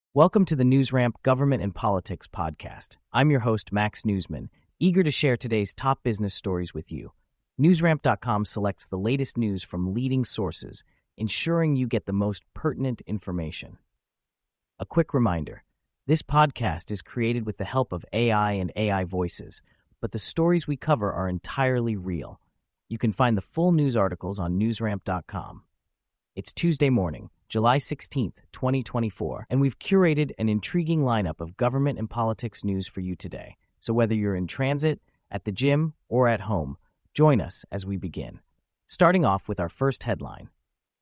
Welcome to the NewsRamp Government and Politics podcast. I'm your host, Max Newsman, eager to share today's top business stories with you. NewsRamp.com selects the latest news from leading sources, ensuring you get the most pertinent information. A quick reminder, this podcast is created with the help of AI and AI voices, but the stories we cover are entirely real. You can find the full news articles on NewsRamp.com. It's Tuesday morning, July 16th, 2024, and we've curated an intriguing lineup of government and politics news for you today. So whether you're in transit, at the gym, or at home, join us as we begin. Starting off with our first headline.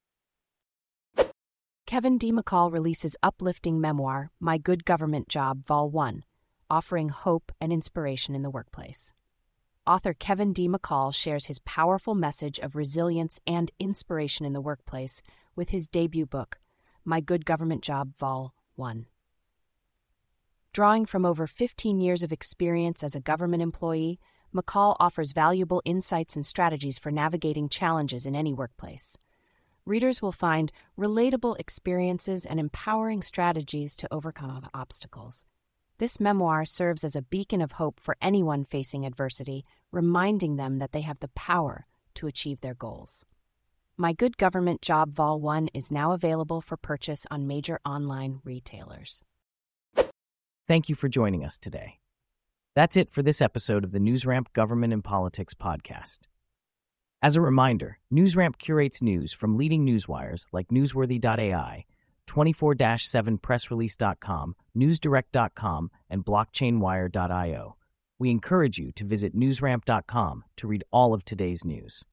Kevin D. McCall releases uplifting memoir, My Good Government Job, Vol. 1, offering hope and inspiration in the workplace. Author Kevin D. McCall shares his powerful message of resilience and inspiration in the workplace with his debut book, My Good Government Job, Vol. 1. Drawing from over 15 years of experience as a government employee, McCall offers valuable insights and strategies for navigating challenges in any workplace. Readers will find relatable experiences and empowering strategies to overcome obstacles. This memoir serves as a beacon of hope for anyone facing adversity, reminding them that they have the power to achieve their goals. My Good Government Job Vol. 1 is now available for purchase on major online retailers. Thank you for joining us today. That's it for this episode of the NewsRamp Government and Politics podcast. As a reminder, NewsRamp curates news from leading newswires like Newsworthy.ai, 24-7pressrelease.com, NewsDirect.com, and BlockchainWire.io. We encourage you to visit NewsRamp.com to read all of today's news.